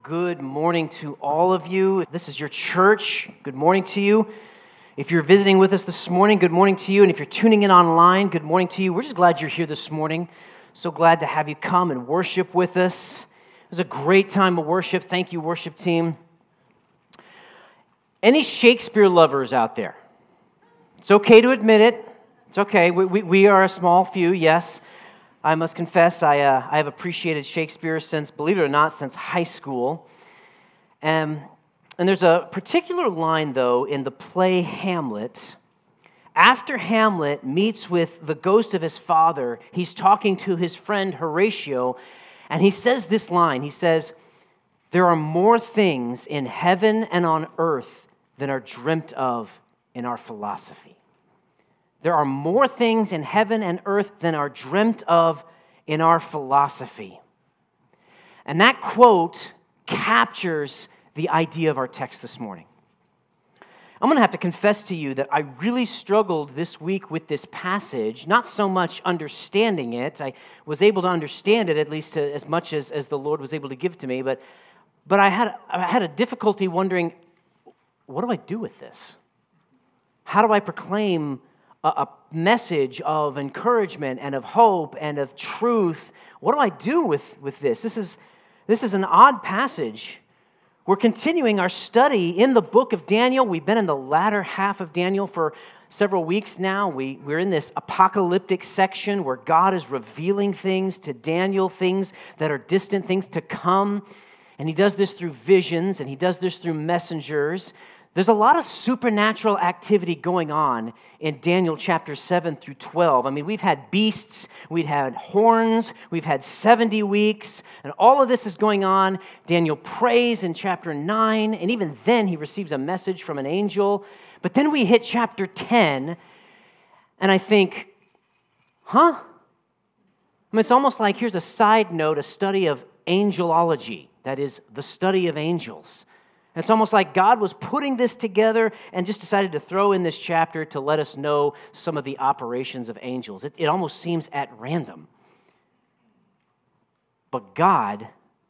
Good morning to all of you. This is your church. Good morning to you. If you're visiting with us this morning, good morning to you. And if you're tuning in online, good morning to you. We're just glad you're here this morning. So glad to have you come and worship with us. It was a great time of worship. Thank you, worship team. Any Shakespeare lovers out there? It's okay to admit it. It's okay. We are a small few, yes. I must confess, I have appreciated Shakespeare since, believe it or not, since high school. And there's a particular line, though, in the play Hamlet. After Hamlet meets with the ghost of his father, he's talking to his friend Horatio, and he says this line. He says, "There are more things in heaven and on earth than are dreamt of in our philosophy." There are more things in heaven and earth than are dreamt of in our philosophy. And that quote captures the idea of our text this morning. I'm going to have to confess to you that I really struggled this week with this passage, not so much understanding it. I was able to understand it, at least as much as the Lord was able to give to me, but I had a difficulty wondering, what do I do with this? How do I proclaim a message of encouragement and of hope and of truth? What do I do with this? This is an odd passage. We're continuing our study in the book of Daniel. We've been in the latter half of Daniel for several weeks now. We're in this apocalyptic section where God is revealing things to Daniel, things that are distant, things to come. And he does this through visions, and he does this through messengers. There's a lot of supernatural activity going on in Daniel chapter 7 through 12. I mean, we've had beasts, we've had horns, we've had 70 weeks, and all of this is going on. Daniel prays in chapter 9, and even then he receives a message from an angel. But then we hit chapter 10, and I think, I mean, it's almost like, here's a side note, a study of angelology, that is, the study of angels. It's almost like God was putting this together and just decided to throw in this chapter to let us know some of the operations of angels. It almost seems at random. But God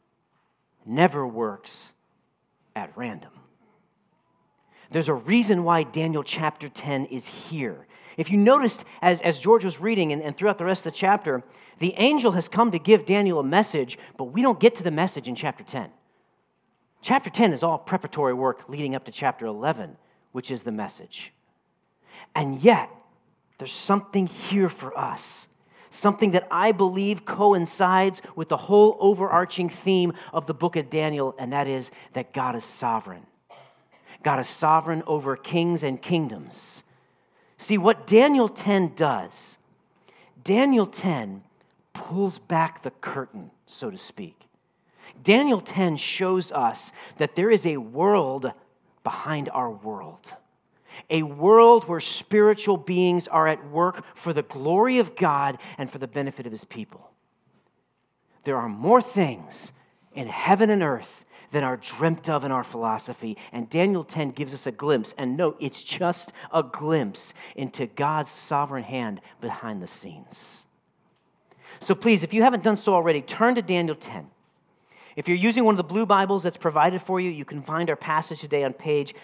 never works at random. There's a reason why Daniel chapter 10 is here. If you noticed, as George was reading and throughout the rest of the chapter, the angel has come to give Daniel a message, but we don't get to the message in chapter 10. Chapter 10 is all preparatory work leading up to chapter 11, which is the message. And yet, there's something here for us, something that I believe coincides with the whole overarching theme of the book of Daniel, and that is that God is sovereign. God is sovereign over kings and kingdoms. See, what Daniel 10 does, Daniel 10 pulls back the curtain, so to speak. Daniel 10 shows us that there is a world behind our world. A world where spiritual beings are at work for the glory of God and for the benefit of His people. There are more things in heaven and earth than are dreamt of in our philosophy. And Daniel 10 gives us a glimpse. And note, it's just a glimpse into God's sovereign hand behind the scenes. So please, if you haven't done so already, turn to Daniel 10. If you're using one of the blue Bibles that's provided for you, you can find our passage today on page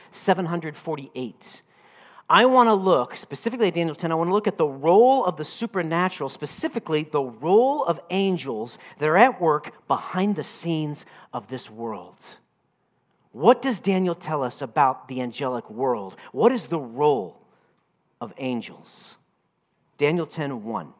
748. I want to look, specifically at Daniel 10, I want to look at the role of the supernatural, specifically the role of angels that are at work behind the scenes of this world. What does Daniel tell us about the angelic world? What is the role of angels? Daniel 10:1.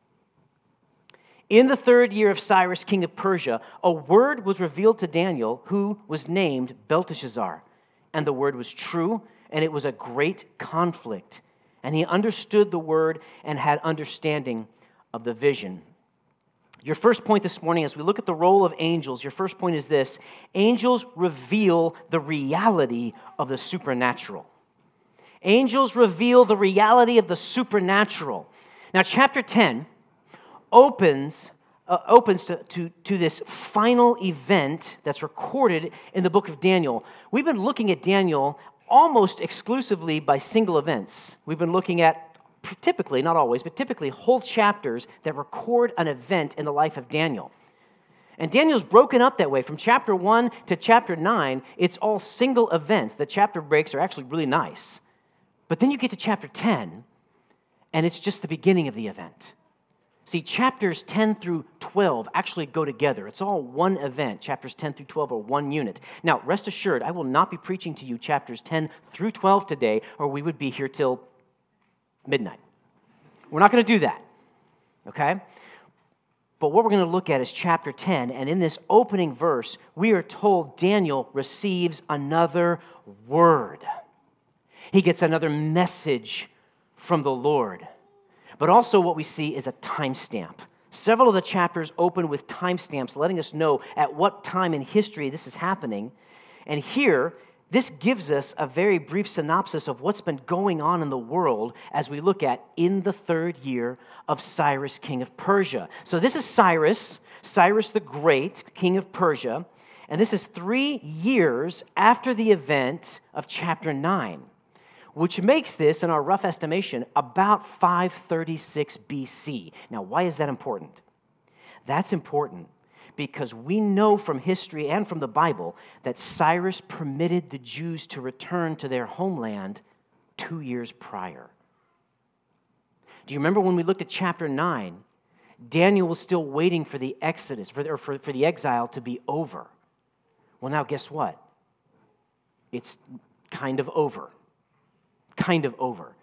In the 3rd year of Cyrus, king of Persia, a word was revealed to Daniel, who was named Belteshazzar. And the word was true, and it was a great conflict. And he understood the word and had understanding of the vision. Your first point this morning, as we look at the role of angels, your first point is this: angels reveal the reality of the supernatural. Angels reveal the reality of the supernatural. Now, chapter 10 opens to this final event that's recorded in the book of Daniel. We've been looking at Daniel almost exclusively by single events. We've been looking at, typically, not always, but typically whole chapters that record an event in the life of Daniel. And Daniel's broken up that way. From chapter 1 to chapter 9, it's all single events. The chapter breaks are actually really nice. But then you get to chapter 10, and it's just the beginning of the event. See, chapters 10 through 12 actually go together. It's all one event. Chapters 10 through 12 are one unit. Now, rest assured, I will not be preaching to you chapters 10 through 12 today, or we would be here till midnight. We're not going to do that, okay? But what we're going to look at is chapter 10, and in this opening verse, we are told Daniel receives another word. He gets another message from the Lord. But also what we see is a timestamp. Several of the chapters open with timestamps, letting us know at what time in history this is happening. And here, this gives us a very brief synopsis of what's been going on in the world as we look at in the third year of Cyrus, king of Persia. So this is Cyrus the Great, king of Persia, and this is 3 years after the event of chapter 9, which makes this, in our rough estimation, about 536 BC. Now, why is that important? That's important because we know from history and from the Bible that Cyrus permitted the Jews to return to their homeland 2 years prior. Do you remember when we looked at chapter 9? Daniel was still waiting for the exodus, for the exile to be over. Well, now guess what? It's kind of over. Kind of over.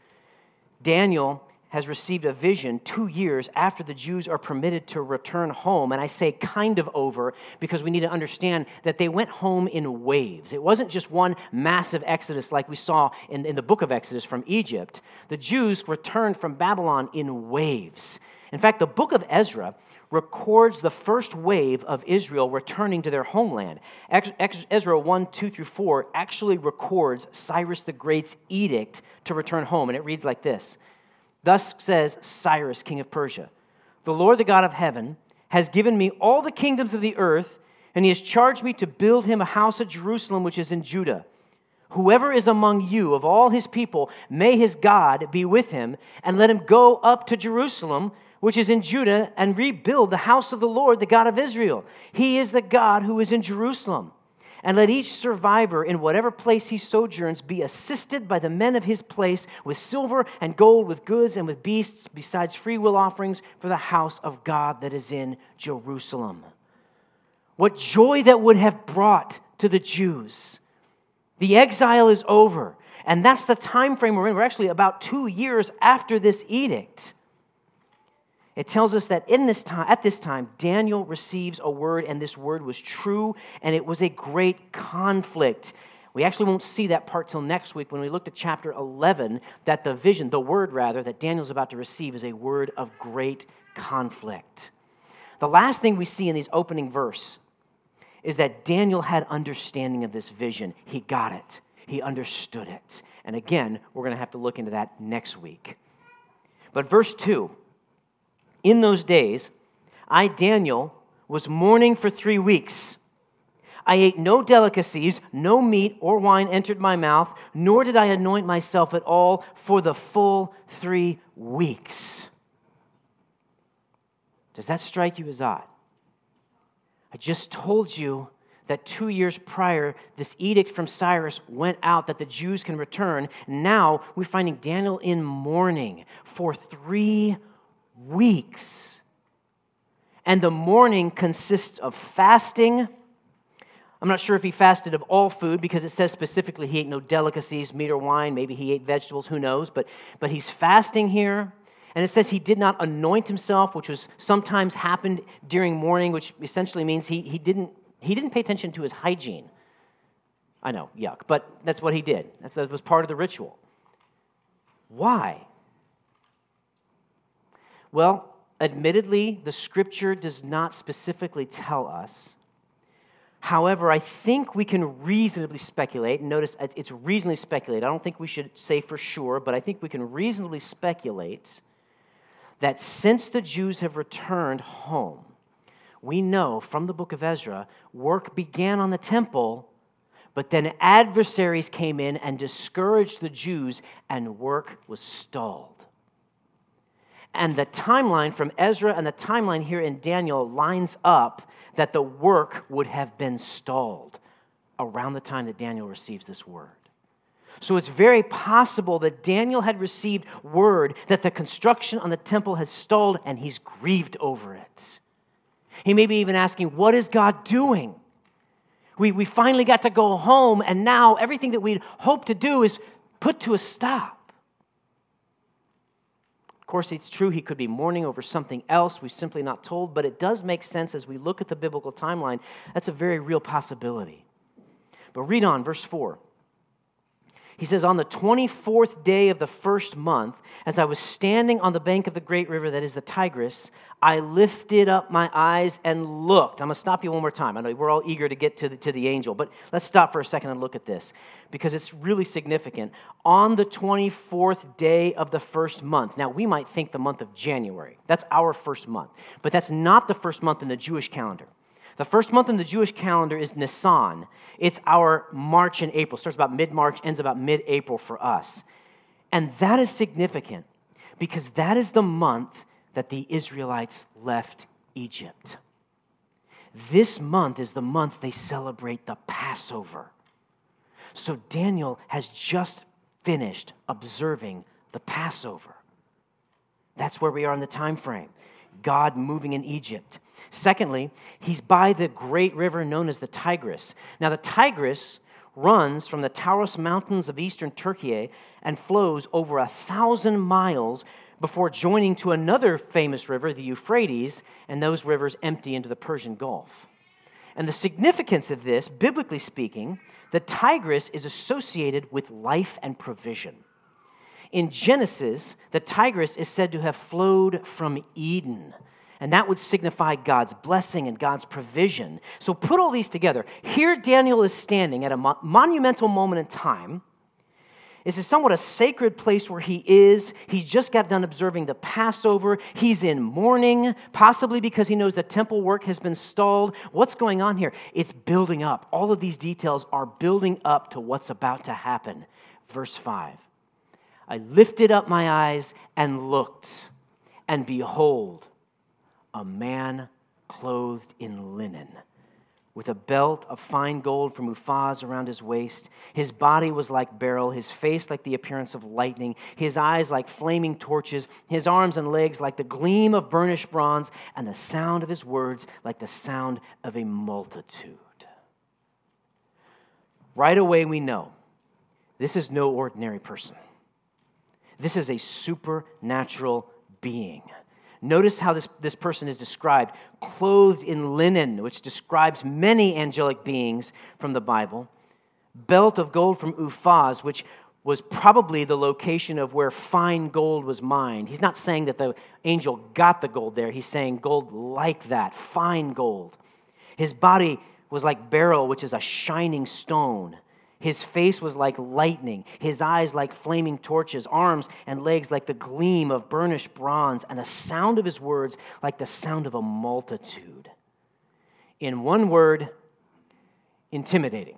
Daniel has received a vision 2 years after the Jews are permitted to return home. And I say kind of over because we need to understand that they went home in waves. It wasn't just one massive exodus like we saw in the book of Exodus from Egypt. The Jews returned from Babylon in waves. In fact, the book of Ezra records the first wave of Israel returning to their homeland. Ezra 1, 2 through 4 actually records Cyrus the Great's edict to return home. And it reads like this. Thus says Cyrus, king of Persia, the Lord, the God of heaven, has given me all the kingdoms of the earth, and he has charged me to build him a house at Jerusalem, which is in Judah. Whoever is among you of all his people, may his God be with him, and let him go up to Jerusalem, which is in Judah, and rebuild the house of the Lord, the God of Israel. He is the God who is in Jerusalem. And let each survivor in whatever place he sojourns be assisted by the men of his place with silver and gold, with goods and with beasts, besides freewill offerings for the house of God that is in Jerusalem. What joy that would have brought to the Jews. The exile is over, and that's the time frame we're in. We're actually about 2 years after this edict. It tells us that at this time, Daniel receives a word, and this word was true, and it was a great conflict. We actually won't see that part till next week when we looked at chapter 11, that the word that Daniel's about to receive is a word of great conflict. The last thing we see in these opening verse is that Daniel had understanding of this vision. He got it. He understood it. And again, we're going to have to look into that next week. But verse 2, in those days, I, Daniel, was mourning for 3 weeks. I ate no delicacies, no meat or wine entered my mouth, nor did I anoint myself at all for the full 3 weeks. Does that strike you as odd? I just told you that 2 years prior, this edict from Cyrus went out that the Jews can return. Now we're finding Daniel in mourning for 3 weeks. And the mourning consists of fasting. I'm not sure if he fasted of all food because it says specifically he ate no delicacies, meat or wine. Maybe he ate vegetables, who knows? But he's fasting here. And it says he did not anoint himself, which was sometimes happened during mourning, which essentially means he didn't pay attention to his hygiene. I know, yuck, but that's what he did. That was part of the ritual. Why? Well, admittedly, the Scripture does not specifically tell us. However, I think we can reasonably speculate. Notice it's reasonably speculate. I don't think we should say for sure, but I think we can reasonably speculate that since the Jews have returned home, we know from the book of Ezra, work began on the temple, but then adversaries came in and discouraged the Jews, and work was stalled. And the timeline from Ezra and the timeline here in Daniel lines up that the work would have been stalled around the time that Daniel receives this word. So it's very possible that Daniel had received word that the construction on the temple has stalled, and he's grieved over it. He may be even asking, what is God doing? We finally got to go home, and now everything that we'd hoped to do is put to a stop. Of course, it's true he could be mourning over something else we're simply not told, but it does make sense as we look at the biblical timeline. That's a very real possibility. But read on, verse 4. He says, on the 24th day of the first month, as I was standing on the bank of the great river that is the Tigris, I lifted up my eyes and looked. I'm going to stop you one more time. I know we're all eager to get to the angel, but let's stop for a second and look at this because it's really significant. On the 24th day of the first month. Now, we might think the month of January. That's our first month, but that's not the first month in the Jewish calendar. The first month in the Jewish calendar is Nisan. It's our March and April. Starts about mid-March, ends about mid-April for us. And that is significant because that is the month that the Israelites left Egypt. This month is the month they celebrate the Passover. So Daniel has just finished observing the Passover. That's where we are in the time frame. God moving in Egypt. Secondly, he's by the great river known as the Tigris. Now, the Tigris runs from the Taurus Mountains of eastern Turkey and flows over 1,000 miles before joining to another famous river, the Euphrates, and those rivers empty into the Persian Gulf. And the significance of this, biblically speaking, the Tigris is associated with life and provision. In Genesis, the Tigris is said to have flowed from Eden, and that would signify God's blessing and God's provision. So put all these together. Here Daniel is standing at a monumental moment in time. This is somewhat a sacred place where he is. He's just got done observing the Passover. He's in mourning, possibly because he knows the temple work has been stalled. What's going on here? It's building up. All of these details are building up to what's about to happen. Verse 5. I lifted up my eyes and looked, and behold, a man clothed in linen, with a belt of fine gold from Uphaz around his waist. His body was like beryl, his face like the appearance of lightning, his eyes like flaming torches, his arms and legs like the gleam of burnished bronze, and the sound of his words like the sound of a multitude. Right away we know this is no ordinary person. This is a supernatural being. Notice how this person is described, clothed in linen, which describes many angelic beings from the Bible. Belt of gold from Uphaz, which was probably the location of where fine gold was mined. He's not saying that the angel got the gold there. He's saying gold like that, fine gold. His body was like beryl, which is a shining stone. His face was like lightning, his eyes like flaming torches, arms and legs like the gleam of burnished bronze, and the sound of his words like the sound of a multitude. In one word, intimidating.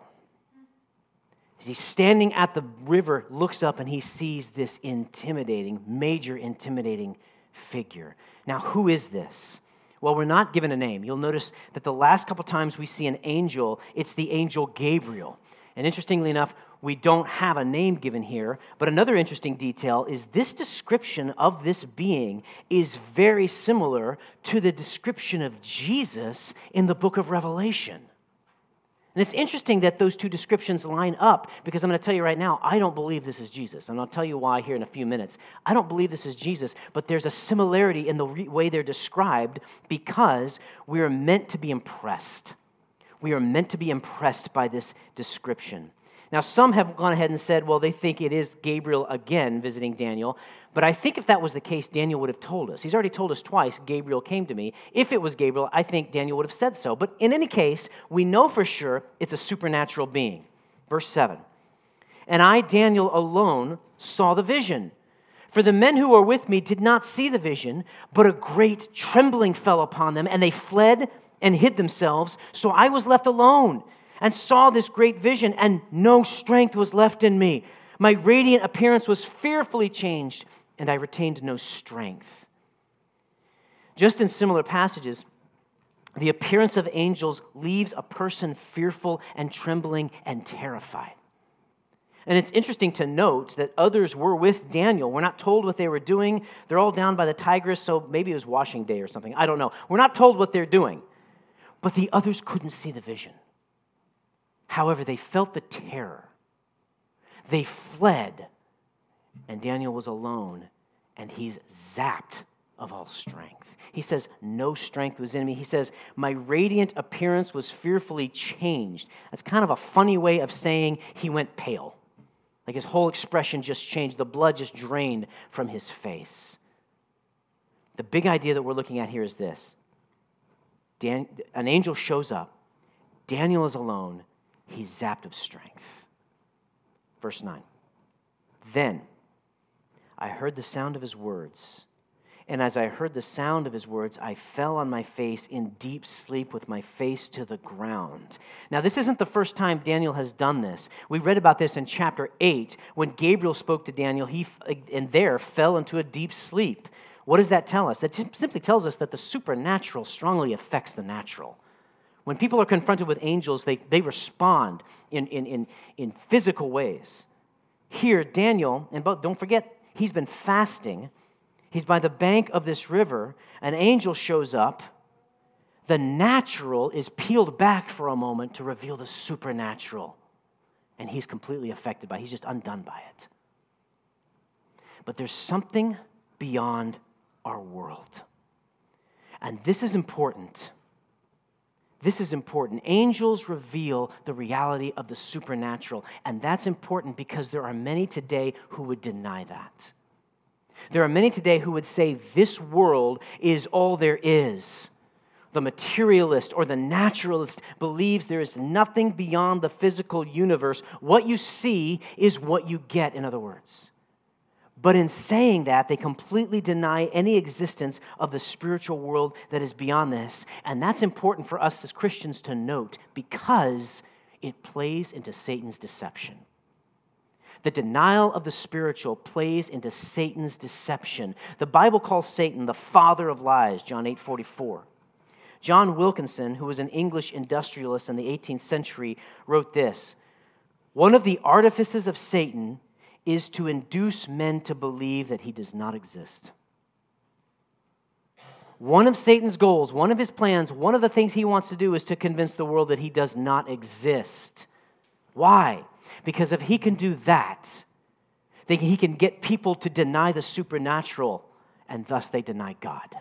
As he's standing at the river, looks up and he sees this major intimidating figure. Now, who is this? Well, we're not given a name. You'll notice that the last couple times we see an angel, it's the angel Gabriel. And interestingly enough, we don't have a name given here, but another interesting detail is this description of this being is very similar to the description of Jesus in the book of Revelation. And it's interesting that those two descriptions line up because I'm going to tell you right now, I don't believe this is Jesus. And I'll tell you why here in a few minutes. I don't believe this is Jesus, but there's a similarity in the way they're described because we are meant to be impressed. We are meant to be impressed by this description. Now, some have gone ahead and said, well, they think it is Gabriel again visiting Daniel. But I think if that was the case, Daniel would have told us. He's already told us twice, Gabriel came to me. If it was Gabriel, I think Daniel would have said so. But in any case, we know for sure it's a supernatural being. Verse 7. And I, Daniel, alone saw the vision. For the men who were with me did not see the vision, but a great trembling fell upon them, and they fled and hid themselves. So I was left alone and saw this great vision, and no strength was left in me. My radiant appearance was fearfully changed, and I retained no strength. Just in similar passages, The appearance of angels leaves a person fearful and trembling and terrified. And it's interesting to note that others were with Daniel. We're not told what they were doing. They're all down by the Tigris, so maybe it was washing day or something. I don't know. We're not told what they're doing. But the others couldn't see the vision. However, they felt the terror. They fled, and Daniel was alone, and he's zapped of all strength. He says, no strength was in me. He says, my radiant appearance was fearfully changed. That's kind of a funny way of saying he went pale. Like his whole expression just changed. The blood just drained from his face. The big idea that we're looking at here is this. An angel shows up. Daniel is alone. He's zapped of strength. Verse 9. Then I heard the sound of his words. And as I heard the sound of his words, I fell on my face in deep sleep with my face to the ground. Now, this isn't the first time Daniel has done this. We read about this in chapter 8 when Gabriel spoke to Daniel. He fell into a deep sleep. What does that tell us? That simply tells us that the supernatural strongly affects the natural. When people are confronted with angels, they respond in physical ways. Here, Daniel, and don't forget, he's been fasting. He's by the bank of this river. An angel shows up. The natural is peeled back for a moment to reveal the supernatural. And he's completely affected by it. He's just undone by it. But there's something beyond our world. And this is important. This is important. Angels reveal the reality of the supernatural. And that's important because there are many today who would deny that. There are many today who would say this world is all there is. The materialist or the naturalist believes there is nothing beyond the physical universe. What you see is what you get, in other words. But in saying that, they completely deny any existence of the spiritual world that is beyond this. And that's important for us as Christians to note because it plays into Satan's deception. The denial of the spiritual plays into Satan's deception. The Bible calls Satan the father of lies, John 8:44. John Wilkinson, who was an English industrialist in the 18th century, wrote this: one of the artifices of Satan is to induce men to believe that he does not exist. One of Satan's goals, one of his plans, one of the things he wants to do is to convince the world that he does not exist. Why? Because if he can do that, then he can get people to deny the supernatural, and thus they deny God.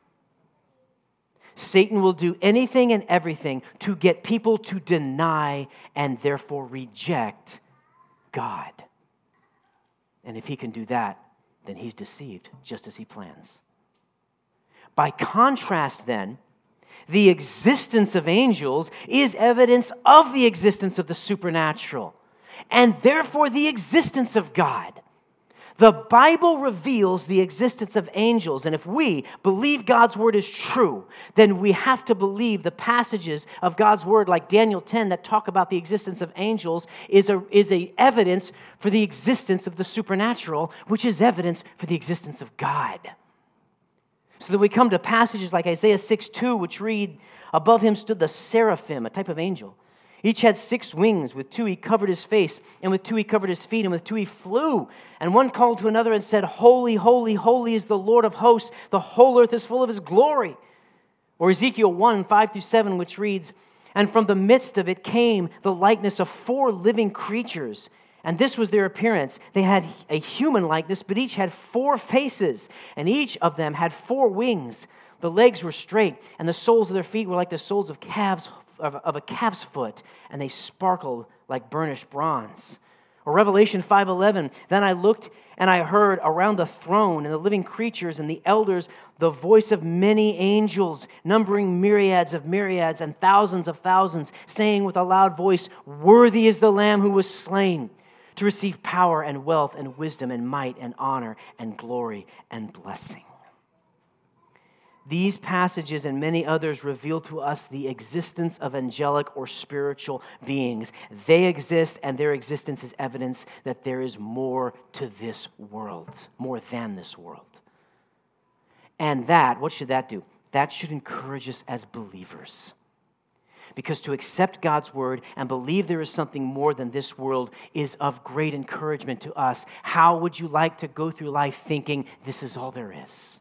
Satan will do anything and everything to get people to deny and therefore reject God. And if he can do that, then he's deceived, just as he plans. By contrast, then, the existence of angels is evidence of the existence of the supernatural, and therefore the existence of God. The Bible reveals the existence of angels, and if we believe God's word is true, then we have to believe the passages of God's word, like Daniel 10, that talk about the existence of angels, is a evidence for the existence of the supernatural, which is evidence for the existence of God. So that we come to passages like Isaiah 6:2, which read, above him stood the seraphim, a type of angel. Each had 6 wings. With 2 he covered his face, and with 2 he covered his feet, and with 2 he flew. And one called to another and said, holy, holy, holy is the Lord of hosts. The whole earth is full of his glory. Or Ezekiel 1:5-7, which reads, and from the midst of it came the likeness of 4 living creatures. And this was their appearance. They had a human likeness, but each had 4 faces, and each of them had 4 wings. The legs were straight, and the soles of their feet were like the soles of a calf's foot, and they sparkled like burnished bronze. Or Revelation 5:11, then I looked and I heard around the throne and the living creatures and the elders the voice of many angels, numbering myriads of myriads and thousands of thousands, saying with a loud voice, worthy is the Lamb who was slain to receive power and wealth and wisdom and might and honor and glory and blessing. These passages and many others reveal to us the existence of angelic or spiritual beings. They exist, and their existence is evidence that there is more to this world, more than this world. And that, what should that do? that should encourage us as believers. Because to accept God's word and believe there is something more than this world is of great encouragement to us. How would you like to go through life thinking this is all there is?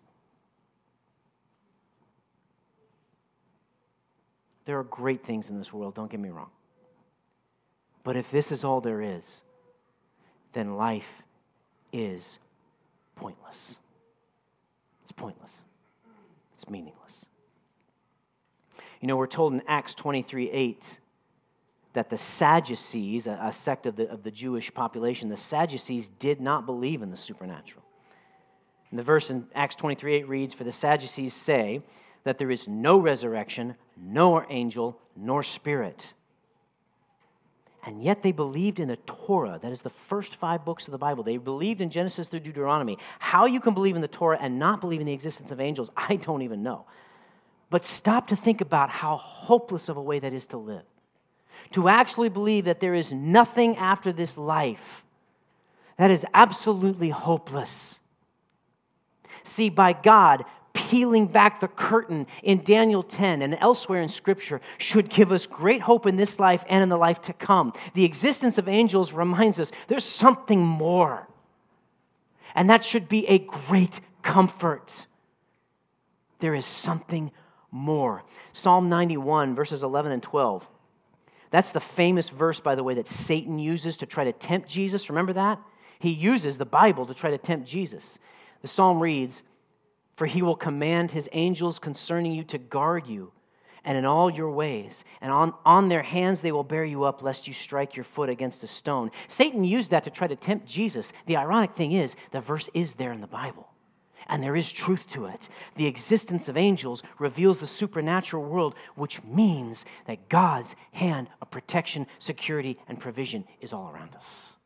There are great things in this world, don't get me wrong. But if this is all there is, then life is pointless. It's pointless. It's meaningless. You know, we're told in Acts 23:8 that the Sadducees, a sect of the Jewish population, the Sadducees did not believe in the supernatural. And the verse in Acts 23:8 reads, "For the Sadducees say that there is no resurrection, nor angel, nor spirit." And yet they believed in the Torah. That is the first 5 books of the Bible. They believed in Genesis through Deuteronomy. How you can believe in the Torah and not believe in the existence of angels, I don't even know. But stop to think about how hopeless of a way that is to live. To actually believe that there is nothing after this life, that is absolutely hopeless. See, by God peeling back the curtain in Daniel 10 and elsewhere in Scripture should give us great hope in this life and in the life to come. The existence of angels reminds us there's something more. And that should be a great comfort. There is something more. Psalm 91, verses 11 and 12. That's the famous verse, by the way, that Satan uses to try to tempt Jesus. Remember that? He uses the Bible to try to tempt Jesus. The psalm reads, "For he will command his angels concerning you to guard you, and in all your ways, and on their hands they will bear you up, lest you strike your foot against a stone." Satan used that to try to tempt Jesus. The ironic thing is, the verse is there in the Bible. And there is truth to it. The existence of angels reveals the supernatural world, which means that God's hand of protection, security, and provision is all around us.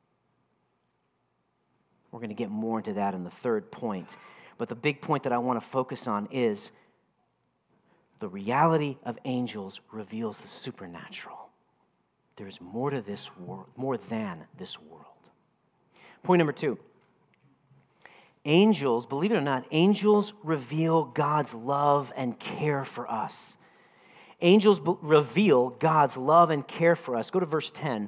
We're going to get more into that in the third point. But the big point that I want to focus on is the reality of angels reveals the supernatural. There's more to this world, more than this world. Point number 2. Angels, believe it or not, angels reveal God's love and care for us. Angels reveal God's love and care for us. Go to verse 10.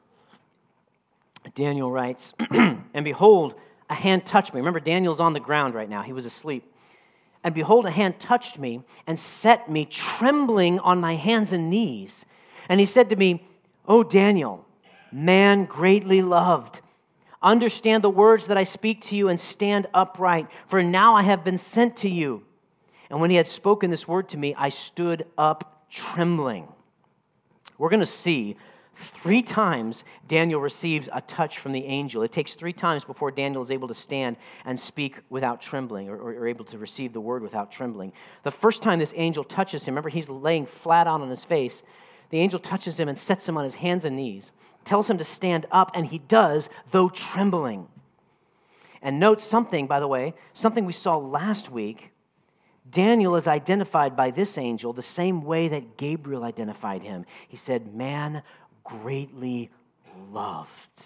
Daniel writes, "And behold, a hand touched me." Remember, Daniel's on the ground right now. He was asleep. "And behold, a hand touched me and set me trembling on my hands and knees. And he said to me, 'O Daniel, man greatly loved, understand the words that I speak to you and stand upright, for now I have been sent to you.' And when he had spoken this word to me, I stood up trembling." We're going to see 3 times Daniel receives a touch from the angel. It takes 3 times before Daniel is able to stand and speak without trembling, or able to receive the word without trembling. The first time this angel touches him, remember he's laying flat out on his face, the angel touches him and sets him on his hands and knees, tells him to stand up, and he does, though trembling. And note something, by the way, something we saw last week. Daniel is identified by this angel the same way that Gabriel identified him. He said, "Man greatly loved."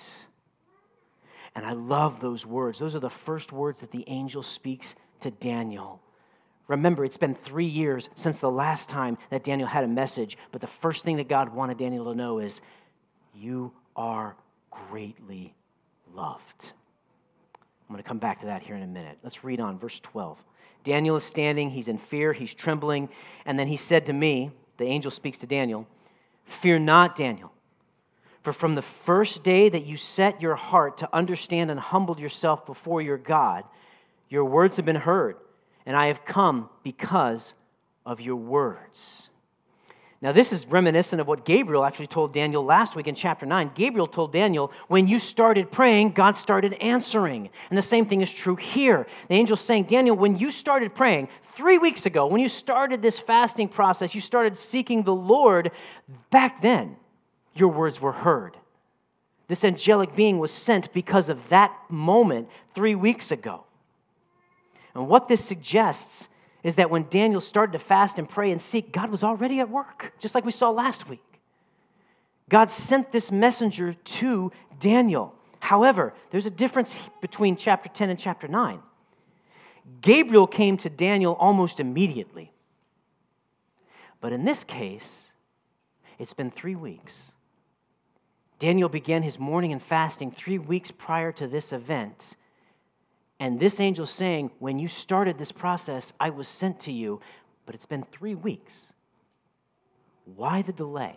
And I love those words. Those are the first words that the angel speaks to Daniel. Remember, it's been 3 years since the last time that Daniel had a message, but the first thing that God wanted Daniel to know is, you are greatly loved. I'm going to come back to that here in a minute. Let's read on, verse 12. Daniel is standing, he's in fear, he's trembling, and then he said to me, the angel speaks to Daniel, "Fear not, Daniel, for from the first day that you set your heart to understand and humbled yourself before your God, your words have been heard, and I have come because of your words." Now, this is reminiscent of what Gabriel actually told Daniel last week in chapter 9. Gabriel told Daniel, when you started praying, God started answering. And the same thing is true here. The angel's saying, Daniel, when you started praying 3 weeks ago, when you started this fasting process, you started seeking the Lord, back then, your words were heard. This angelic being was sent because of that moment 3 weeks ago. And what this suggests is that when Daniel started to fast and pray and seek, God was already at work, just like we saw last week. God sent this messenger to Daniel. However, there's a difference between chapter 10 and chapter 9. Gabriel came to Daniel almost immediately. But in this case, it's been 3 weeks. Daniel began his mourning and fasting 3 weeks prior to this event. And this angel saying, when you started this process, I was sent to you, but it's been 3 weeks. Why the delay?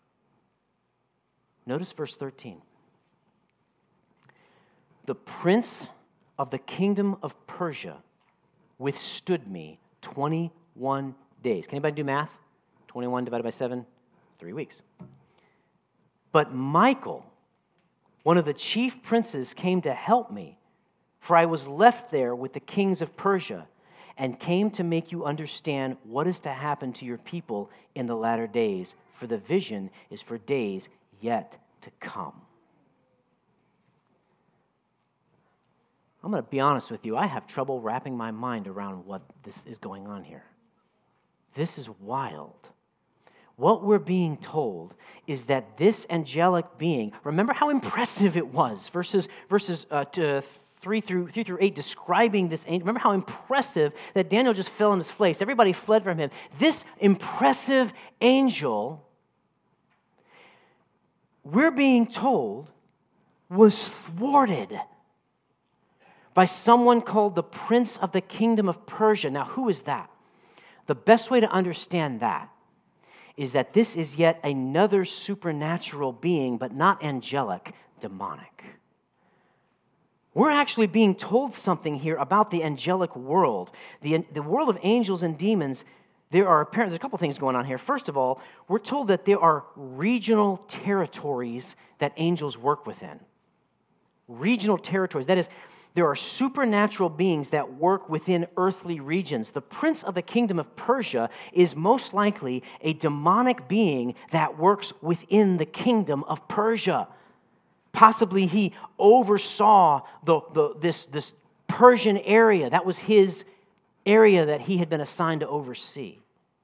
Notice verse 13. The prince of the kingdom of Persia withstood me 21 days. Can anybody do math? 21 divided by 7? 3 weeks. But Michael, one of the chief princes, came to help me, for I was left there with the kings of Persia, and came to make you understand what is to happen to your people in the latter days, for the vision is for days yet to come. I'm going to be honest with you. I have trouble wrapping my mind around what this is going on here. This is wild. What we're being told is that this angelic being, remember how impressive it was, verses 3 through 8, describing this angel. Remember how impressive that Daniel just fell on his face. Everybody fled from him. This impressive angel, we're being told, was thwarted by someone called the Prince of the Kingdom of Persia. Now, who is that? The best way to understand that is that this is yet another supernatural being, but not angelic, demonic. We're actually being told something here about the angelic world. The world of angels and demons, there's a couple things going on here. First of all, we're told that there are regional territories that angels work within. Regional territories. That is, there are supernatural beings that work within earthly regions. The prince of the kingdom of Persia is most likely a demonic being that works within the kingdom of Persia. Possibly he oversaw this Persian area. That was his area that he had been assigned to oversee.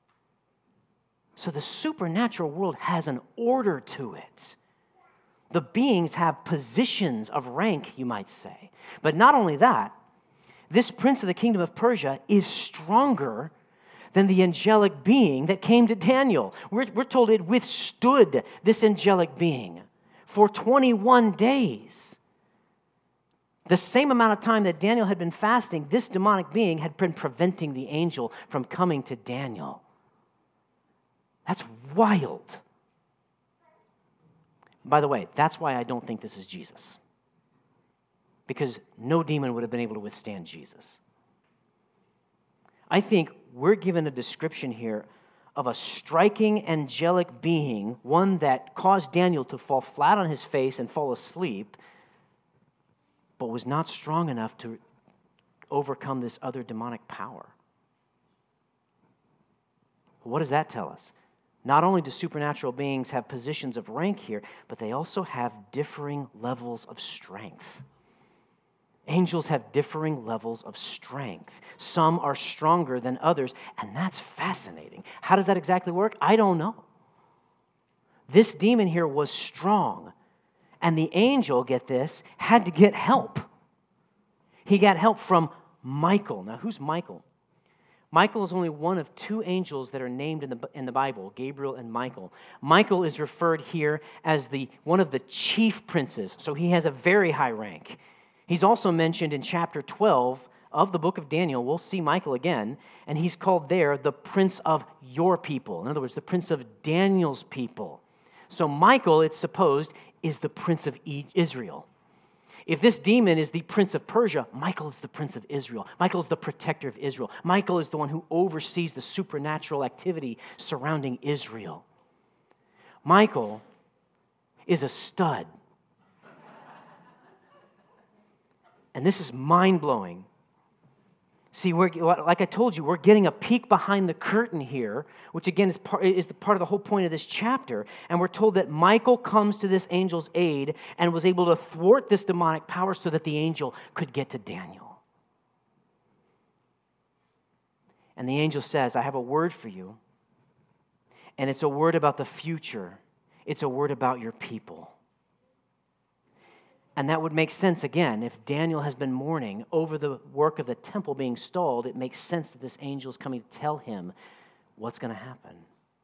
So the supernatural world has an order to it. The beings have positions of rank, you might say. But not only that, this prince of the kingdom of Persia is stronger than the angelic being that came to Daniel. We're told it withstood this angelic being for 21 days. The same amount of time that Daniel had been fasting, this demonic being had been preventing the angel from coming to Daniel. That's wild. By the way, that's why I don't think this is Jesus. Because no demon would have been able to withstand Jesus. I think we're given a description here of a striking angelic being, one that caused Daniel to fall flat on his face and fall asleep, but was not strong enough to overcome this other demonic power. What does that tell us? Not only do supernatural beings have positions of rank here, but they also have differing levels of strength. Angels have differing levels of strength. Some are stronger than others, and that's fascinating. How does that exactly work? I don't know. This demon here was strong, and the angel, get this, had to get help. He got help from Michael. Now, who's Michael? Michael is only one of two angels that are named in the Bible, Gabriel and Michael. Michael is referred here as one of the chief princes, so he has a very high rank. He's also mentioned in chapter 12 of the book of Daniel. We'll see Michael again, and he's called there the prince of your people. In other words, the prince of Daniel's people. So Michael, it's supposed, is the prince of Israel. If this demon is the prince of Persia, Michael is the prince of Israel. Michael is the protector of Israel. Michael is the one who oversees the supernatural activity surrounding Israel. Michael is a stud. And this is mind-blowing. See, like I told you, we're getting a peek behind the curtain here, which again is part of the whole point of this chapter. And we're told that Michael comes to this angel's aid and was able to thwart this demonic power so that the angel could get to Daniel. And the angel says, I have a word for you, and it's a word about the future. It's a word about your people. And that would make sense again. If Daniel has been mourning over the work of the temple being stalled, it makes sense that this angel is coming to tell him what's going to happen.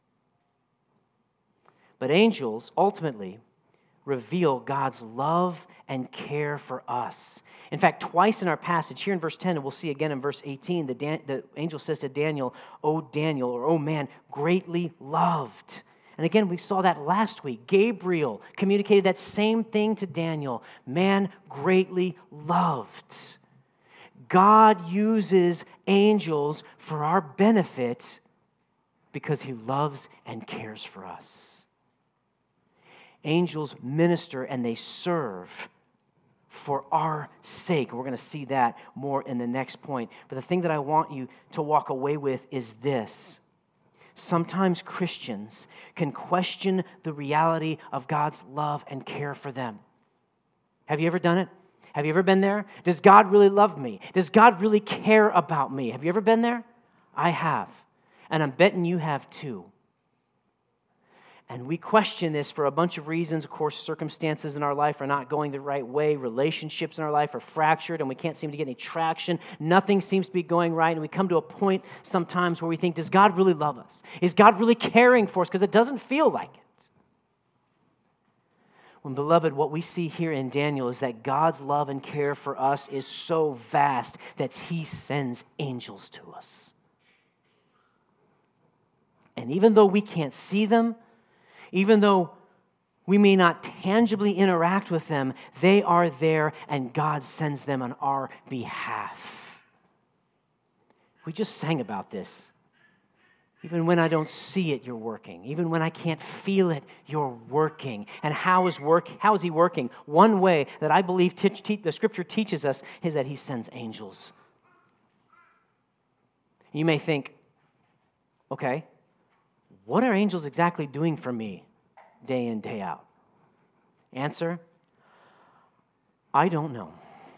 But angels ultimately reveal God's love and care for us. In fact, twice in our passage, here in verse 10, and we'll see again in verse 18, the angel says to Daniel, "O Daniel," or "O man, greatly loved." And again, we saw that last week. Gabriel communicated that same thing to Daniel. Man, greatly loved. God uses angels for our benefit because he loves and cares for us. Angels minister and they serve for our sake. We're going to see that more in the next point. But the thing that I want you to walk away with is this. Sometimes Christians can question the reality of God's love and care for them. Have you ever done it? Have you ever been there? Does God really love me? Does God really care about me? Have you ever been there? I have. And I'm betting you have too. And we question this for a bunch of reasons. Of course, circumstances in our life are not going the right way. Relationships in our life are fractured and we can't seem to get any traction. Nothing seems to be going right. And we come to a point sometimes where we think, does God really love us? Is God really caring for us? Because it doesn't feel like it. Well, beloved, what we see here in Daniel is that God's love and care for us is so vast that he sends angels to us. And even though we can't see them, even though we may not tangibly interact with them, they are there and God sends them on our behalf. We just sang about this. Even when I don't see it, you're working. Even when I can't feel it, you're working. And how is he working? One way that I believe the Scripture teaches us is that he sends angels. You may think, okay, what are angels exactly doing for me day in, day out? Answer, I don't know.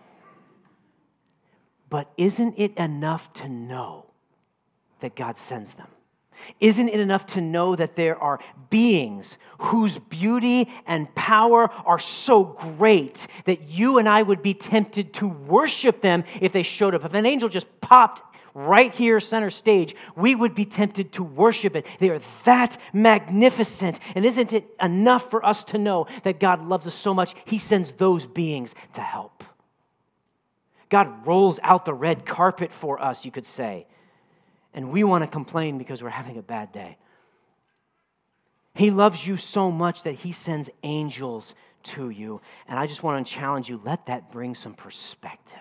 But isn't it enough to know that God sends them? Isn't it enough to know that there are beings whose beauty and power are so great that you and I would be tempted to worship them if they showed up? If an angel just popped right here, center stage, we would be tempted to worship it. They are that magnificent. And isn't it enough for us to know that God loves us so much, he sends those beings to help? God rolls out the red carpet for us, you could say. And we want to complain because we're having a bad day. He loves you so much that he sends angels to you. And I just want to challenge you, let that bring some perspective.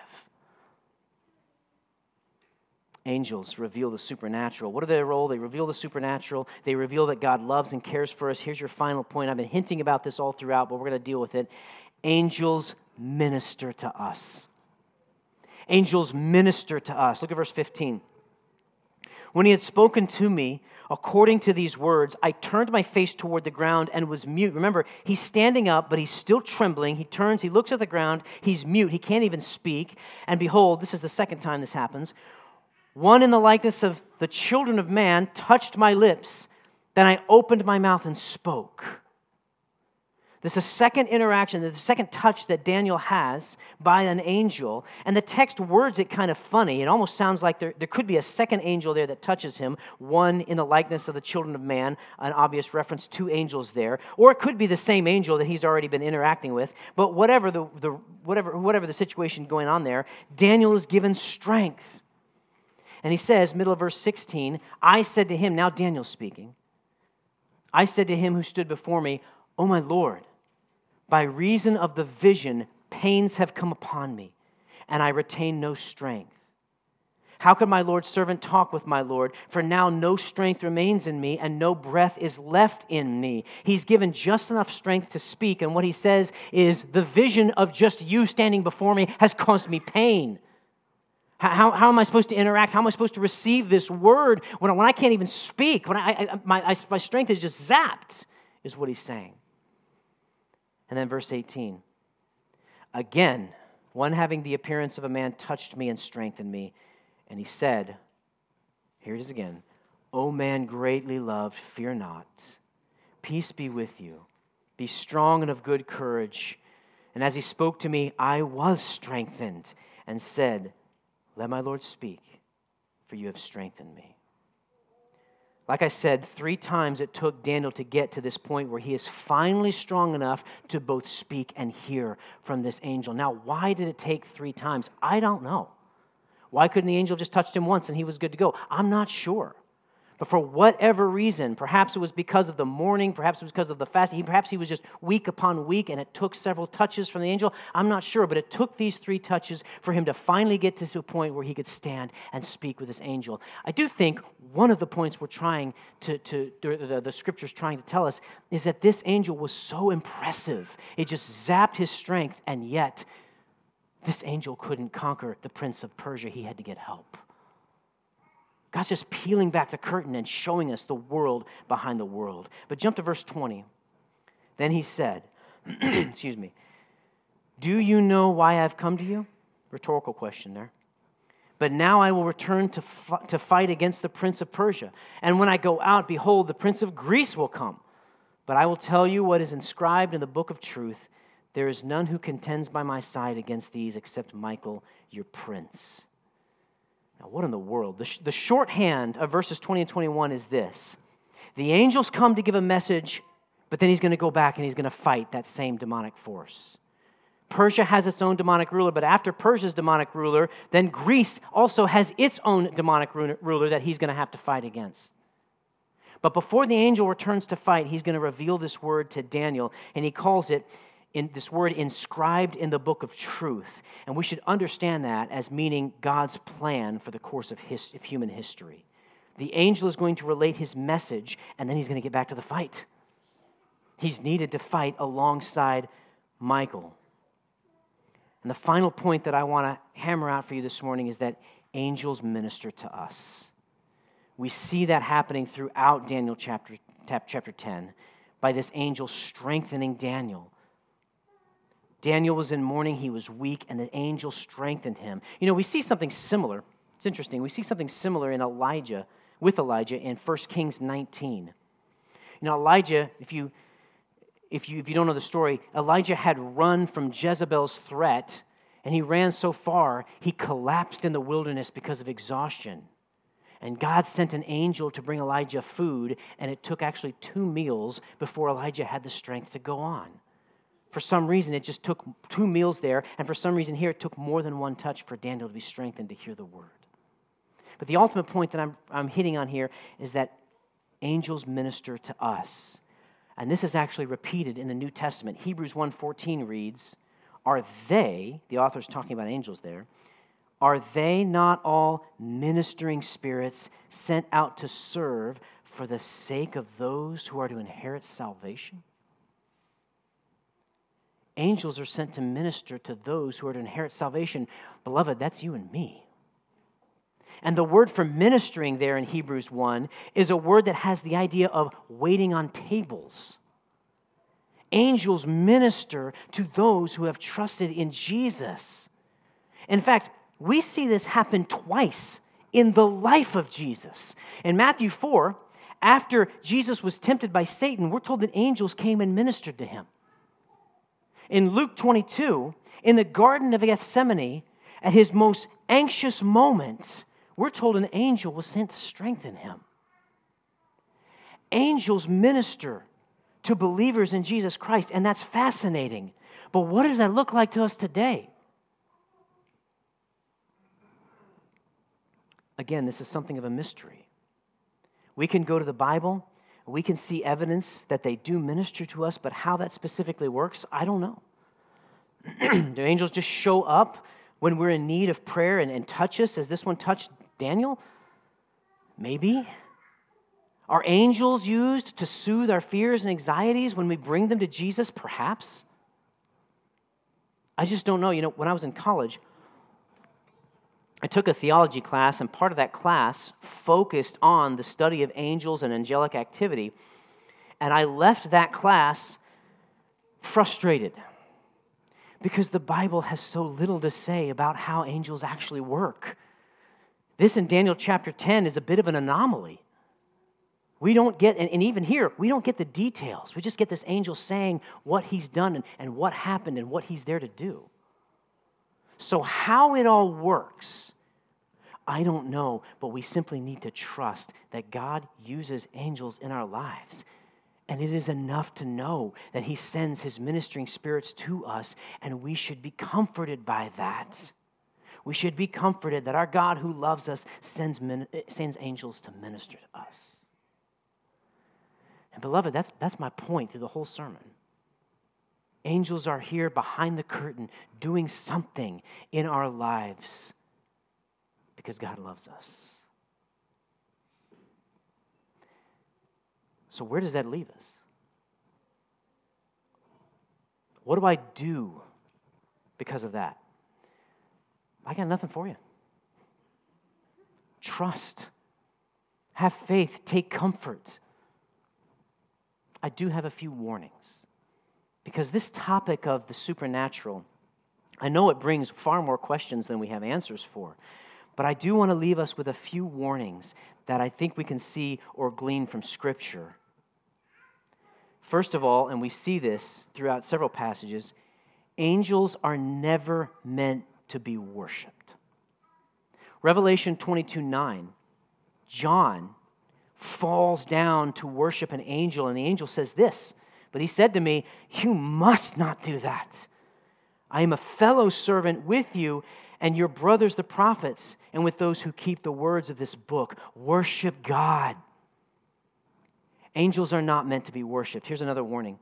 Angels reveal the supernatural. What are their role? They reveal the supernatural. They reveal that God loves and cares for us. Here's your final point. I've been hinting about this all throughout, but we're going to deal with it. Angels minister to us. Angels minister to us. Look at verse 15. When he had spoken to me, according to these words, I turned my face toward the ground and was mute. Remember, he's standing up, but he's still trembling. He turns, he looks at the ground. He's mute. He can't even speak. And behold, this is the second time this happens. One in the likeness of the children of man touched my lips. Then I opened my mouth and spoke. This is a second interaction, the second touch that Daniel has by an angel. And the text words it kind of funny. It almost sounds like there could be a second angel there that touches him. One in the likeness of the children of man, an obvious reference, two angels there. Or it could be the same angel that he's already been interacting with. But whatever the situation going on there, Daniel is given strength. And he says, middle of verse 16, I said to him, now Daniel's speaking, I said to him who stood before me, O my Lord, by reason of the vision, pains have come upon me, and I retain no strength. How could my Lord's servant talk with my Lord? For now no strength remains in me, and no breath is left in me. He's given just enough strength to speak, and what he says is, the vision of just you standing before me has caused me pain. How am I supposed to interact? How am I supposed to receive this word when I can't even speak? When my strength is just zapped, is what he's saying. And then verse 18. Again, one having the appearance of a man touched me and strengthened me. And he said, here it is again, O man greatly loved, fear not. Peace be with you. Be strong and of good courage. And as he spoke to me, I was strengthened and said, let my Lord speak, for you have strengthened me. Like I said, 3 times it took Daniel to get to this point where he is finally strong enough to both speak and hear from this angel. Now, why did it take 3 times? I don't know. Why couldn't the angel just touched him once and he was good to go? I'm not sure. But for whatever reason, perhaps it was because of the mourning, perhaps it was because of the fasting, perhaps he was just week upon week and it took several touches from the angel. I'm not sure, but it took these 3 touches for him to finally get to a point where he could stand and speak with this angel. I do think one of the points we're trying the scripture's trying to tell us is that this angel was so impressive. It just zapped his strength, and yet this angel couldn't conquer the prince of Persia. He had to get help. God's just peeling back the curtain and showing us the world behind the world. But jump to verse 20. Then he said, excuse me, do you know why I've come to you? Rhetorical question there. But now I will return to fight against the prince of Persia. And when I go out, behold, the prince of Greece will come. But I will tell you what is inscribed in the book of truth. There is none who contends by my side against these except Michael, your prince. Now, what in the world? The shorthand of verses 20 and 21 is this. The angels come to give a message, but then he's going to go back and he's going to fight that same demonic force. Persia has its own demonic ruler, but after Persia's demonic ruler, then Greece also has its own demonic ruler that he's going to have to fight against. But before the angel returns to fight, he's going to reveal this word to Daniel, and he calls it this word inscribed in the book of truth. And we should understand that as meaning God's plan for the course of human history. The angel is going to relate his message, and then he's going to get back to the fight. He's needed to fight alongside Michael. And the final point that I want to hammer out for you this morning is that angels minister to us. We see that happening throughout Daniel chapter 10 by this angel strengthening Daniel. Daniel was in mourning, he was weak, and the angel strengthened him. You know, we see something similar. It's interesting. We see something similar in with Elijah in 1 Kings 19. You know, Elijah, if you don't know the story, Elijah had run from Jezebel's threat, and he ran so far, he collapsed in the wilderness because of exhaustion. And God sent an angel to bring Elijah food, and it took actually 2 meals before Elijah had the strength to go on. For some reason, it just took 2 meals there, and for some reason here, it took more than 1 touch for Daniel to be strengthened to hear the word. But the ultimate point that I'm hitting on here is that angels minister to us. And this is actually repeated in the New Testament. Hebrews 1:14 reads, are they, the author's talking about angels there, are they not all ministering spirits sent out to serve for the sake of those who are to inherit salvation? Angels are sent to minister to those who are to inherit salvation. Beloved, that's you and me. And the word for ministering there in Hebrews 1 is a word that has the idea of waiting on tables. Angels minister to those who have trusted in Jesus. In fact, we see this happen twice in the life of Jesus. In Matthew 4, after Jesus was tempted by Satan, we're told that angels came and ministered to him. In Luke 22, in the Garden of Gethsemane, at his most anxious moment, we're told an angel was sent to strengthen him. Angels minister to believers in Jesus Christ, and that's fascinating. But what does that look like to us today? Again, this is something of a mystery. We can go to the Bible, we can see evidence that they do minister to us, but how that specifically works, I don't know. Do angels just show up when we're in need of prayer and touch us, as this one touched Daniel? Maybe. Are angels used to soothe our fears and anxieties when we bring them to Jesus? Perhaps. I just don't know. You know, when I was in college, I took a theology class, and part of that class focused on the study of angels and angelic activity. And I left that class frustrated because the Bible has so little to say about how angels actually work. This in Daniel chapter 10 is a bit of an anomaly. We don't get, and even here, we don't get the details. We just get this angel saying what he's done and what happened and what he's there to do. So how it all works, I don't know, but we simply need to trust that God uses angels in our lives. And it is enough to know that he sends his ministering spirits to us, and we should be comforted by that. We should be comforted that our God who loves us sends angels to minister to us. And beloved, that's my point through the whole sermon. Angels are here behind the curtain doing something in our lives because God loves us. So where does that leave us? What do I do because of that? I got nothing for you. Trust. Have faith. Take comfort. I do have a few warnings. Because this topic of the supernatural, I know it brings far more questions than we have answers for. But I do want to leave us with a few warnings that I think we can see or glean from Scripture. First of all, and we see this throughout several passages, angels are never meant to be worshipped. Revelation 22:9, John falls down to worship an angel, and the angel says this, "But he said to me, you must not do that. I am a fellow servant with you and your brothers the prophets, and with those who keep the words of this book. Worship God." Angels are not meant to be worshipped. Here's another warning.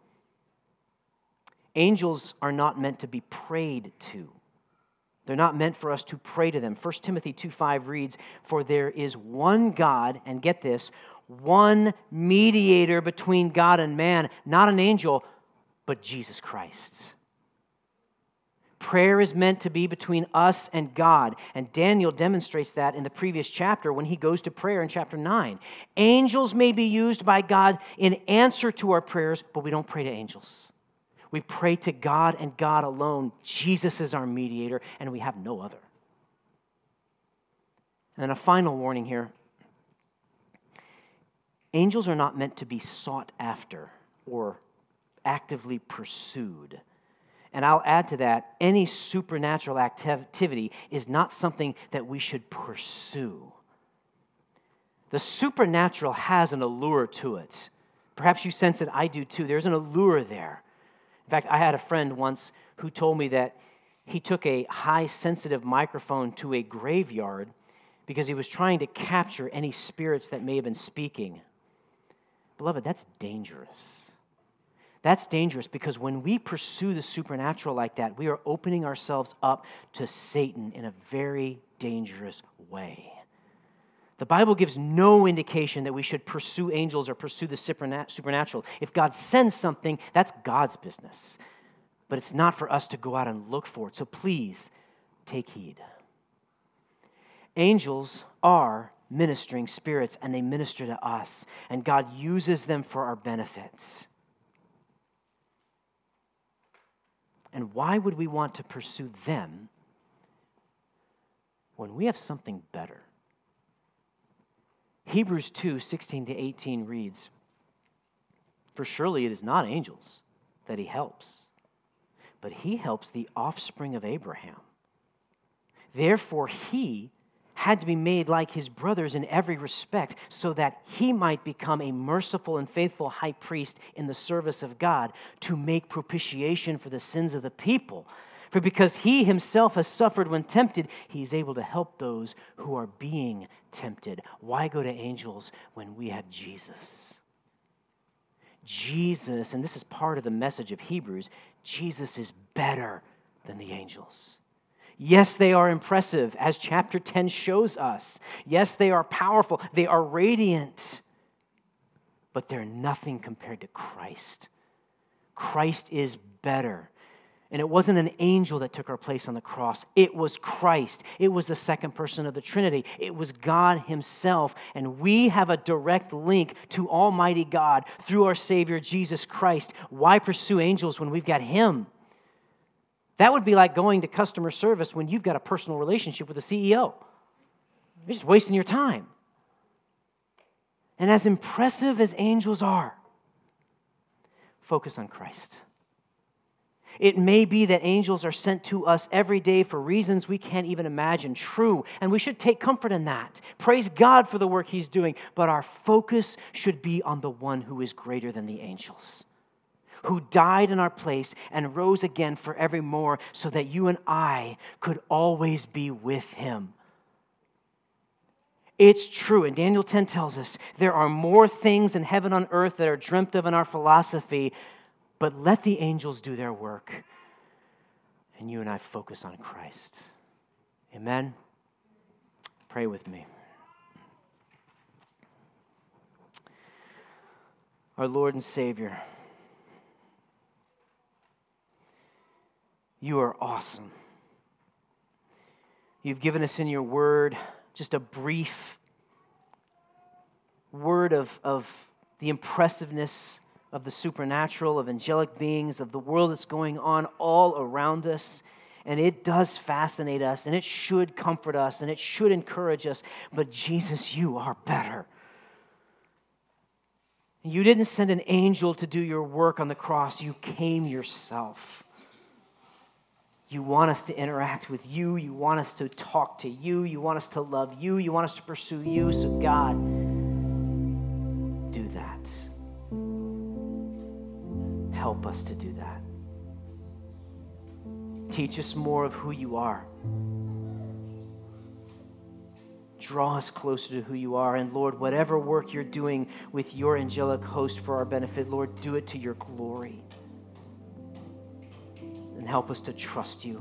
Angels are not meant to be prayed to. They're not meant for us to pray to them. 1 Timothy 2:5 reads, "For there is one God," and get this, "one mediator between God and man, not an angel, but Jesus Christ." Prayer is meant to be between us and God, and Daniel demonstrates that in the previous chapter when he goes to prayer in chapter 9. Angels may be used by God in answer to our prayers, but we don't pray to angels. We pray to God and God alone. Jesus is our mediator, and we have no other. And then a final warning here. Angels are not meant to be sought after or actively pursued. And I'll add to that, any supernatural activity is not something that we should pursue. The supernatural has an allure to it. Perhaps you sense it, I do too. There's an allure there. In fact, I had a friend once who told me that he took a high-sensitive microphone to a graveyard because he was trying to capture any spirits that may have been speaking. Beloved, that's dangerous. That's dangerous because when we pursue the supernatural like that, we are opening ourselves up to Satan in a very dangerous way. The Bible gives no indication that we should pursue angels or pursue the supernatural. If God sends something, that's God's business. But it's not for us to go out and look for it. So please, take heed. Angels are ministering spirits, and they minister to us. And God uses them for our benefits. And why would we want to pursue them when we have something better? Hebrews 2:16-18 reads, "For surely it is not angels that he helps, but he helps the offspring of Abraham. Therefore he had to be made like his brothers in every respect, so that he might become a merciful and faithful high priest in the service of God to make propitiation for the sins of the people. For because he himself has suffered when tempted, he is able to help those who are being tempted." Why go to angels when we have Jesus? Jesus, and this is part of the message of Hebrews, Jesus is better than the angels. Yes, they are impressive, as chapter 10 shows us. Yes, they are powerful. They are radiant. But they're nothing compared to Christ. Christ is better. And it wasn't an angel that took our place on the cross. It was Christ. It was the second person of the Trinity. It was God himself. And we have a direct link to Almighty God through our Savior, Jesus Christ. Why pursue angels when we've got him? That would be like going to customer service when you've got a personal relationship with the CEO. You're just wasting your time. And as impressive as angels are, focus on Christ. It may be that angels are sent to us every day for reasons we can't even imagine. True, and we should take comfort in that. Praise God for the work He's doing, but our focus should be on the one who is greater than the angels, who died in our place and rose again forevermore so that you and I could always be with Him. It's true, and Daniel 10 tells us there are more things in heaven on earth that are dreamt of in our philosophy, but let the angels do their work, and you and I focus on Christ. Amen? Pray with me. Our Lord and Savior, you are awesome. You've given us in your word just a brief word of the impressiveness of the supernatural, of angelic beings, of the world that's going on all around us. And it does fascinate us, and it should comfort us, and it should encourage us. But Jesus, you are better. You didn't send an angel to do your work on the cross. You came yourself. You want us to interact with you. You want us to talk to you. You want us to love you. You want us to pursue you. So God, do that. Help us to do that. Teach us more of who you are. Draw us closer to who you are. And Lord, whatever work you're doing with your angelic host for our benefit, Lord, do it to your glory. And help us to trust you.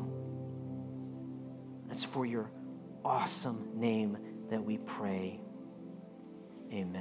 It's for your awesome name that we pray. Amen.